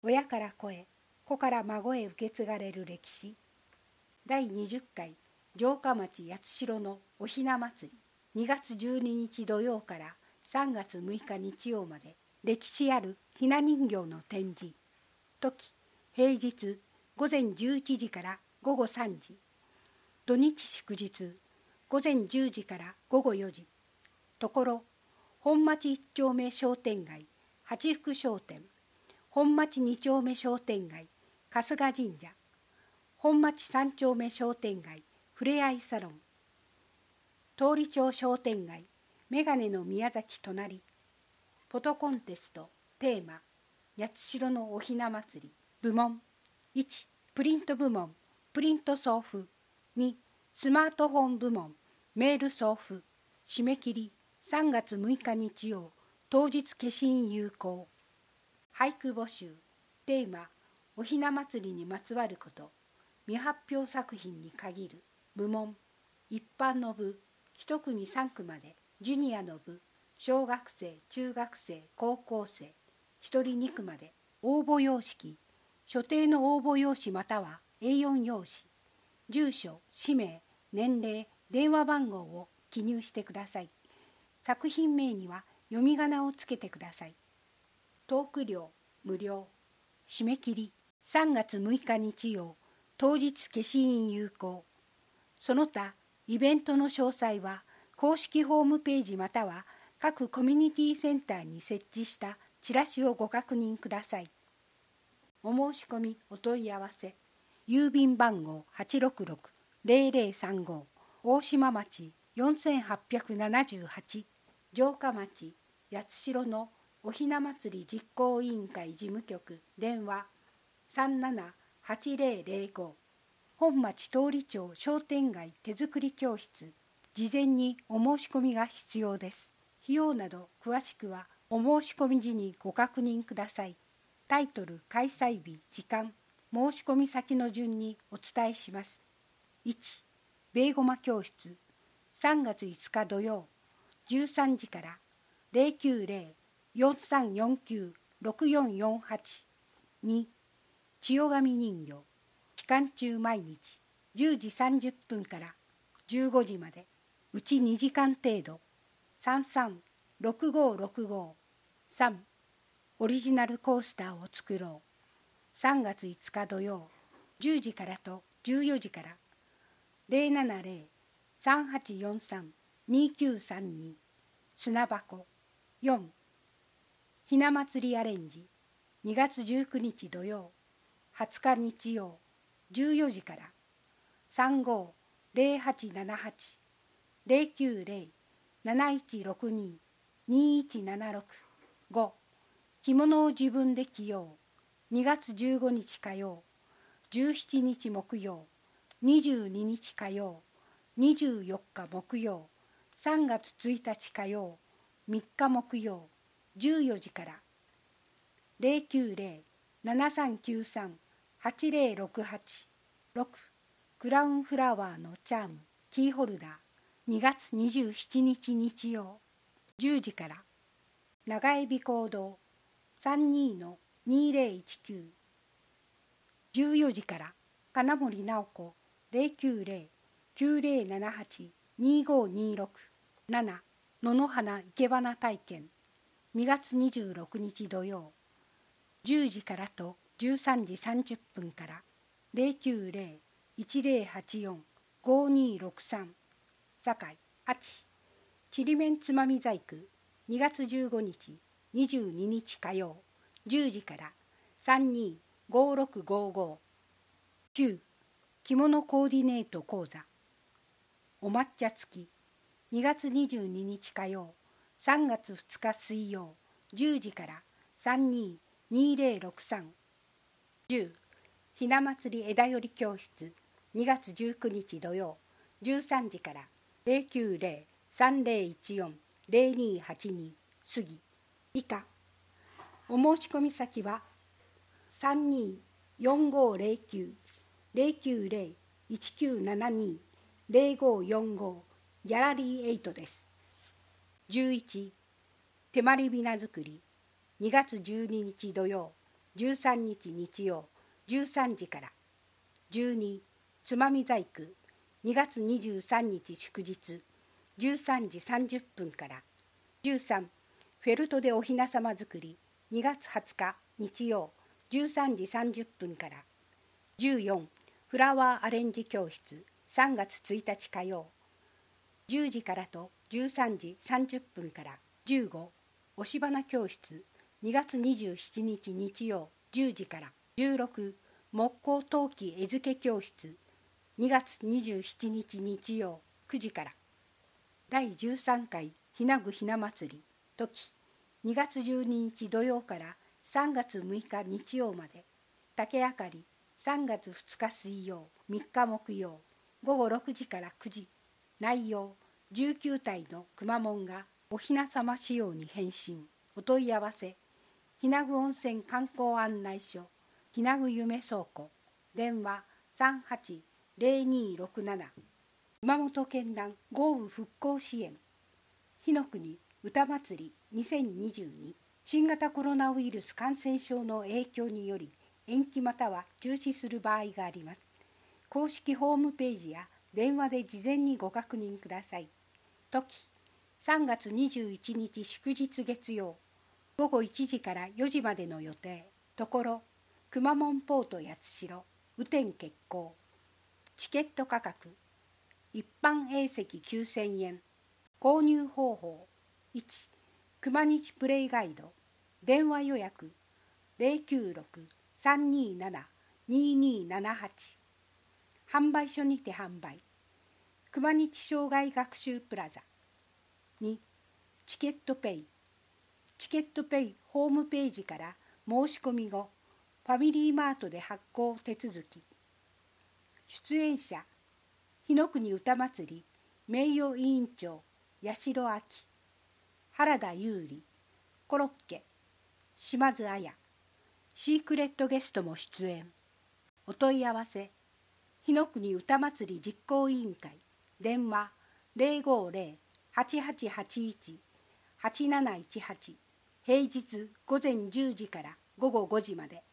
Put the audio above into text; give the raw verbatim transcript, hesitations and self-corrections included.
親から子へ、子から孫へ受け継がれる歴史。だいにじゅっかい城下町八代のおひな祭り、にがつじゅうににち土曜からさんがつむいか日曜まで、歴史あるひな人形の展示。時、平日ごぜんじゅういちじからごごさんじ、土日祝日ごぜんじゅうじからごごよじ。ところ、本町一丁目商店街八福商店、本町二丁目商店街春日神社、本町三丁目商店街ふれあいサロン、通り町商店街メガネの宮崎隣。フォトコンテストテーマ、八代のおひな祭り。部門いち、プリント部門プリント送付。に、スマートフォン部門メール送付。締め切りさんがつむいか日曜、当日消印有効。俳句募集テーマ、おひな祭りにまつわること。未発表作品に限る。部門一般の部いちくみさんくまで、ジュニアの部小学生中学生高校生ひとりにくまで。応募様式所定の応募用紙または エーよん 用紙、住所氏名年齢電話番号を記入してください。作品名には読み仮名をつけてください。トーク料無料。締め切りさんがつむいか日曜、当日消印有効。その他イベントの詳細は公式ホームページまたは各コミュニティセンターに設置したチラシをご確認ください。お申し込みお問い合わせ、郵便番号 はちろくろくぜろぜろさんご 大島町よんはっぴゃくななじゅうはち、城下町八代のおひな祭り実行委員会事務局電話さんななはちぜろぜろご、本町通り町商店街手作り教室。事前にお申し込みが必要です。費用など詳しくはお申し込み時にご確認ください。タイトル、開催日、時間、申し込み先の順にお伝えします。いち、ベーゴマ教室さんがついつか土曜じゅうさんじから ゼロきゅうゼロ よんさんよんきゅう ろくよんよんはち。に、千代紙人形期間中毎日じゅうじさんじゅっぷんからじゅうごじまで、うちにじかん程度。さんさんろくごろくご。さん、オリジナルコースターを作ろう。さんがついつか土曜じゅうじからとじゅうよじから。ゼロななゼロ さんはちよんさん にきゅうさんに。砂箱。よん、ひな祭りアレンジにがつじゅうくにち土曜はつか日曜じゅうよじから。さんごゼロはちななはち ゼロきゅうゼロ なないちろくに にいちななろく。ご、着物を自分で着よう。にがつじゅうごにち火曜じゅうしちにち木曜にじゅうににち火曜にじゅうよっか木曜さんがつついたち火曜みっか木曜じゅうよじから。ゼロきゅうゼロ ななさんきゅうさん はちゼロろくはち。ろく、クラウンフラワーのチャームキーホルダーにがつにじゅうしちにち日曜じゅうじから。長海美行動さんにのにゼロいちきゅう。じゅうよじから。金森直子ゼロきゅうゼロ きゅうゼロななはち にごにろく。なな、野の花生け花体験にがつにじゅうろくにち土曜じゅうじからとじゅうさんじさんじゅっぷんから。ゼロきゅうゼロ いちゼロはちよん ごにろくさん。堺あちちりめんつまみ細工にがつじゅうごにちにじゅうににち火曜じゅうじから。さんにごろくごご。きゅう、着物コーディネート講座お抹茶付きにがつにじゅうににち火曜さんがつふつか水曜じゅうじから。さんににゼロろくさん。じゅう、ひな祭り枝より教室にがつじゅうくにち土曜じゅうさんじから。ゼロきゅうゼロ さんゼロいちよん ゼロにはちに。杉以下。お申し込み先はさんによんごゼロきゅう ゼロきゅうゼロ いちきゅうななに ゼロごよんごギャラリーエイトです。じゅういち、手まりびな作りにがつじゅうににち土曜じゅうさんにち日曜じゅうさんじから。じゅうにつまみ細工にがつにじゅうさんにち祝日じゅうさんじさんじゅっぷんから。じゅうさんフェルトでお雛様作りにがつはつか日曜じゅうさんじさんじゅっぷんから。じゅうよんフラワーアレンジ教室さんがつついたち火曜じゅうじからとじゅうさんじさんじゅっぷんから。じゅうご押し花教室にがつにじゅうしちにち日曜じゅうじから。じゅうろく木工陶器絵付け教室にがつにじゅうしちにち日曜くじから。だいじゅうさんかいひなぐひな祭り時にがつじゅうににち土曜からさんがつむいか日曜まで。竹あかりさんがつふつか水曜みっか木曜ごごろくじからくじ。内容じゅうきゅうたいのくまモンがお雛様仕様に変身。お問い合わせ日名具温泉観光案内所日名具夢倉庫電話さんはちゼロにろくなな。熊本県南豪雨復興支援火の国歌祭りにせんにじゅうに。新型コロナウイルス感染症の影響により延期または中止する場合があります。公式ホームページや電話で事前にご確認ください。時さんがつにじゅういちにち祝日月曜ごごいちじからよじまでの予定。ところくまモンポート八代雨天決行。チケット価格一般 A 席きゅうせんえん。購入方法いち熊日プレイガイド電話予約 ゼロきゅうろく さんにーなな にーにーななはち。販売所にて販売熊日障害学習プラザ。にチケットペイチケットペイホームページから申し込み後ファミリーマートで発行手続き。出演者日の国歌祭り名誉委員長八代亜紀原田優里コロッケ島津綾シークレットゲストも出演。お問い合わせ日の国歌祭り実行委員会電話 ゼロごゼロ はちはちはちいち はちなないちはち。平日午前じゅうじからごごごじまで。